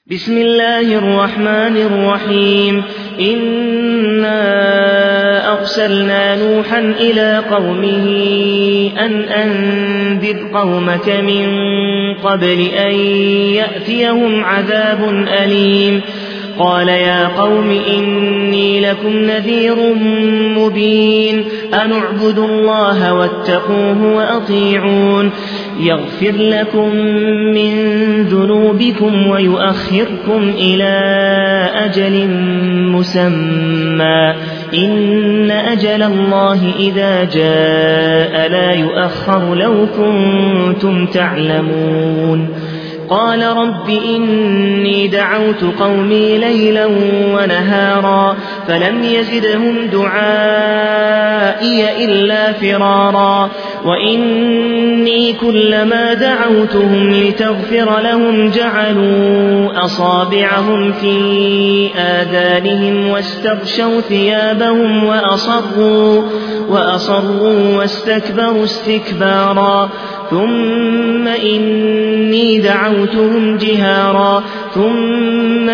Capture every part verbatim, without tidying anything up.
بسم الله الرحمن الرحيم إنا أرسلنا نوحا إلى قومه أن أنذر قومك من قبل أن يأتيهم عذاب أليم قال يا قوم إني لكم نذير مبين أن اعبدوا الله واتقوه وأطيعون يغفر لكم من ذنوبكم ويؤخركم إلى أجل مسمى إن أجل الله إذا جاء لا يؤخر لو كنتم تعلمون قال رب إني دعوت قومي ليلا ونهارا فلم يزدهم دعائي إلا فرارا وإني كلما دعوتهم لتغفر لهم جعلوا أصابعهم في آذانهم واستغشوا ثيابهم وأصروا, وأصروا واستكبروا استكبارا ثم إني دعوتهم جهارا ثم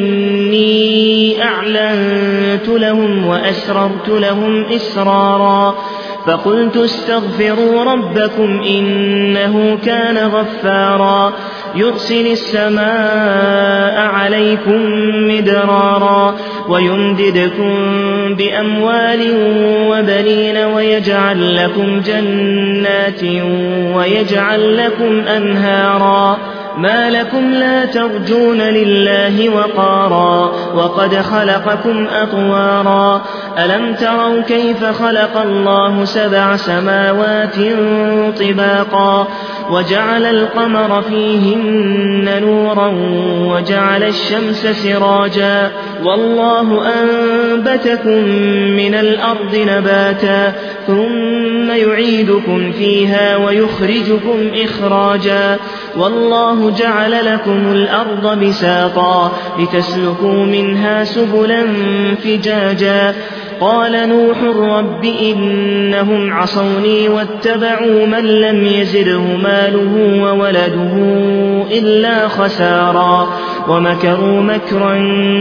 إني أعلنت لهم وأسررت لهم إسرارا فقلت استغفروا ربكم إنه كان غفارا يرسل السماء عليكم مدرارا ويمددكم بأموال وبنين ويجعل لكم جنات ويجعل لكم أنهارا ما لكم لا ترجون لله وقارا وقد خلقكم أطوارا ألم تروا كيف خلق الله سبع سماوات طباقا وجعل القمر فيهن نورا وجعل الشمس سراجا والله أنبتكم من الأرض نباتا ثم يعيدكم فيها ويخرجكم إخراجا والله جعل لكم الأرض بساطا لتسلكوا منها سبلا فجاجا قال نوح رب إنهم عصوني واتبعوا من لم يزده ماله وولده إلا خسارا ومكروا مكرا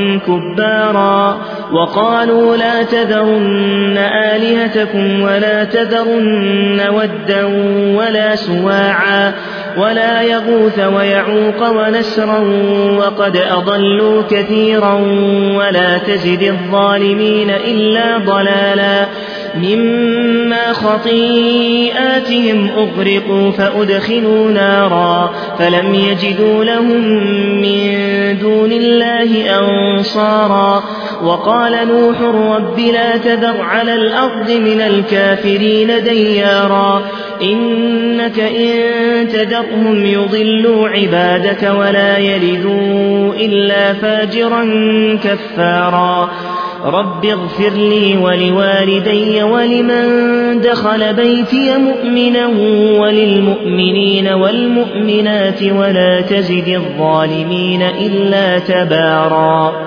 كبارا وقالوا لا تذرن آلهتكم ولا تذرن ودا ولا سواعا ولا يغوث ويعوق ونسرا وقد أضلوا كثيرا ولا تزد الظالمين إلا ضلالا مما خطيئاتهم أغرقوا فأدخلوا نارا فلم يجدوا لهم من دون الله أنصارا وقال نوح رب لا تذر على الأرض من الكافرين ديارا إنك إن تذرهم يضلوا عبادك ولا يلدوا إلا فاجرا كفارا رب اغفر لي ولوالدي ولمن دخل بيتي مؤمنا وللمؤمنين والمؤمنات ولا تزد الظالمين إلا تبارا